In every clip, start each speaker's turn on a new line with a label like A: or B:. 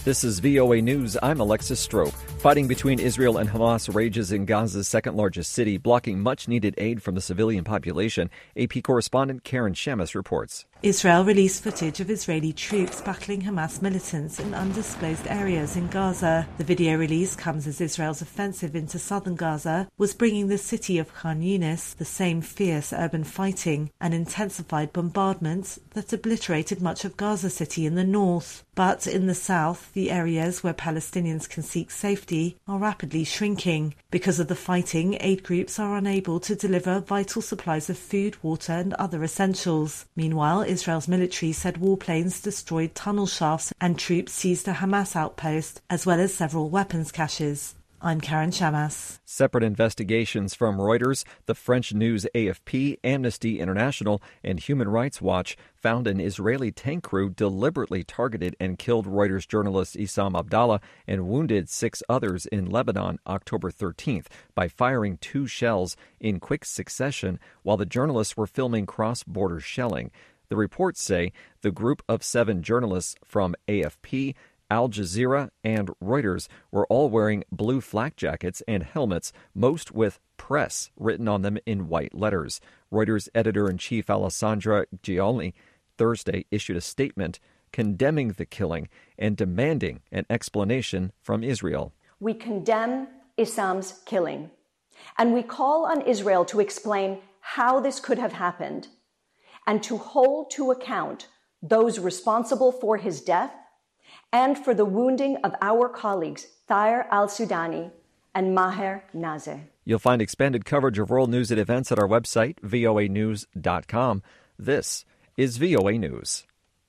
A: This is VOA News. I'm Alexis Strope. Fighting between Israel and Hamas rages in Gaza's second-largest city, blocking much-needed aid from the civilian population. AP correspondent Karen Shamas reports.
B: Israel released footage of Israeli troops battling Hamas militants in undisclosed areas in Gaza. The video release comes as Israel's offensive into southern Gaza was bringing the city of Khan Yunis the same fierce urban fighting and intensified bombardments that obliterated much of Gaza City in the north. But in the south, the areas where Palestinians can seek safety are rapidly shrinking. Because of the fighting, aid groups are unable to deliver vital supplies of food, water and other essentials. Meanwhile, Israel's military said warplanes destroyed tunnel shafts and troops seized a Hamas outpost, as well as several weapons caches. I'm Karen Shamas.
A: Separate investigations from Reuters, the French news AFP, Amnesty International, and Human Rights Watch found an Israeli tank crew deliberately targeted and killed Reuters journalist Issam Abdallah and wounded 6 others in Lebanon October 13th by firing 2 shells in quick succession while the journalists were filming cross-border shelling. The reports say the group of 7 journalists from AFP, Al Jazeera, and Reuters were all wearing blue flak jackets and helmets, most with press written on them in white letters. Reuters editor-in-chief Alessandra Giolni Thursday issued a statement condemning the killing and demanding an explanation from Israel.
C: We condemn Issam's killing, and we call on Israel to explain how this could have happened and to hold to account those responsible for his death and for the wounding of our colleagues Thayer al-Sudani and Maher Nazeh.
A: You'll find expanded coverage of world news and events at our website, voanews.com. This is VOA News.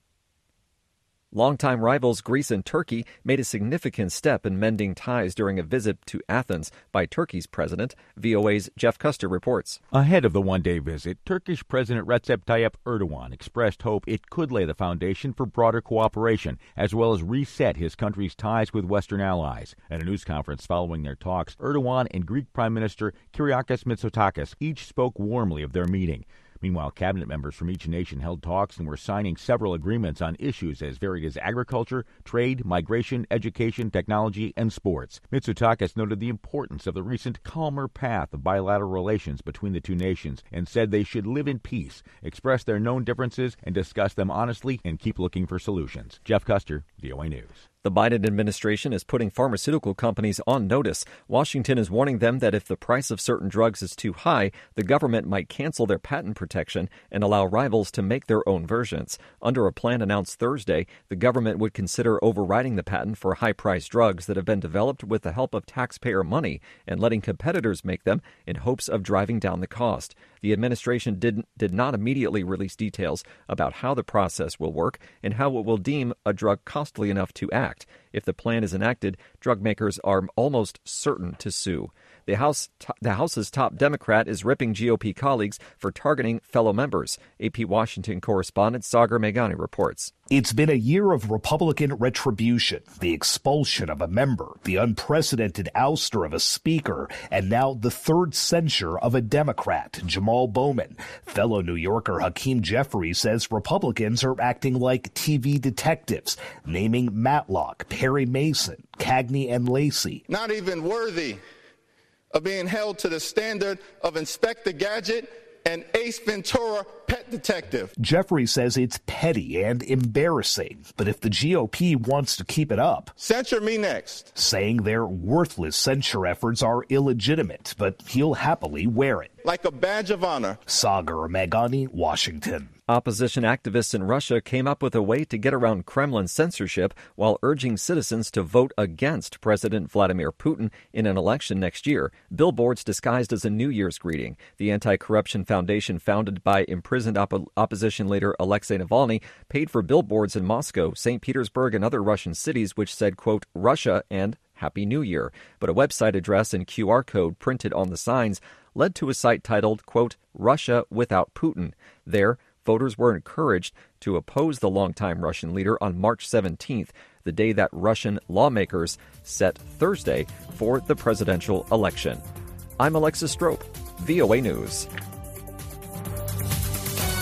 A: Longtime rivals Greece and Turkey made a significant step in mending ties during a visit to Athens by Turkey's president. VOA's Jeff Custer reports.
D: Ahead of the one-day visit, Turkish President Recep Tayyip Erdogan expressed hope it could lay the foundation for broader cooperation, as well as reset his country's ties with Western allies. At a news conference following their talks, Erdogan and Greek Prime Minister Kyriakos Mitsotakis each spoke warmly of their meeting. Meanwhile, cabinet members from each nation held talks and were signing several agreements on issues as varied as agriculture, trade, migration, education, technology, and sports. Mitsotakis noted the importance of the recent calmer path of bilateral relations between the two nations and said they should live in peace, express their known differences, and discuss them honestly and keep looking for solutions. Jeff Custer, VOA News.
A: The Biden administration is putting pharmaceutical companies on notice. Washington is warning them that if the price of certain drugs is too high, the government might cancel their patent protection and allow rivals to make their own versions. Under a plan announced Thursday, the government would consider overriding the patent for high-priced drugs that have been developed with the help of taxpayer money and letting competitors make them in hopes of driving down the cost. The administration did not immediately release details about how the process will work and how it will deem a drug costly enough to act. If the plan is enacted, drug makers are almost certain to sue. The House's top Democrat is ripping GOP colleagues for targeting fellow members. AP Washington correspondent Sagar Meghani reports.
E: It's been a year of Republican retribution, the expulsion of a member, the unprecedented ouster of a speaker, and now the third censure of a Democrat, Jamal Bowman. Fellow New Yorker Hakeem Jeffries says Republicans are acting like TV detectives, naming Matlock, Perry Mason, Cagney, and Lacey.
F: Not even worthy of being held to the standard of Inspector Gadget and Ace Ventura Pet Detective.
E: Jeffrey says it's petty and embarrassing, but if the GOP wants to keep it up,
F: censure me next.
E: Saying their worthless censure efforts are illegitimate, but he'll happily wear it.
F: Like a badge of honor.
E: Sagar Meghani, Washington.
A: Opposition activists in Russia came up with a way to get around Kremlin censorship while urging citizens to vote against President Vladimir Putin in an election next year. Billboards disguised as a New Year's greeting. The Anti-Corruption Foundation, founded by imprisoned opposition leader Alexei Navalny, paid for billboards in Moscow, St. Petersburg, and other Russian cities which said, quote, Russia and Happy New Year. But a website address and QR code printed on the signs led to a site titled, quote, Russia without Putin. There, voters were encouraged to oppose the longtime Russian leader on March 17th, the day that Russian lawmakers set Thursday for the presidential election. I'm Alexis Strope, VOA News.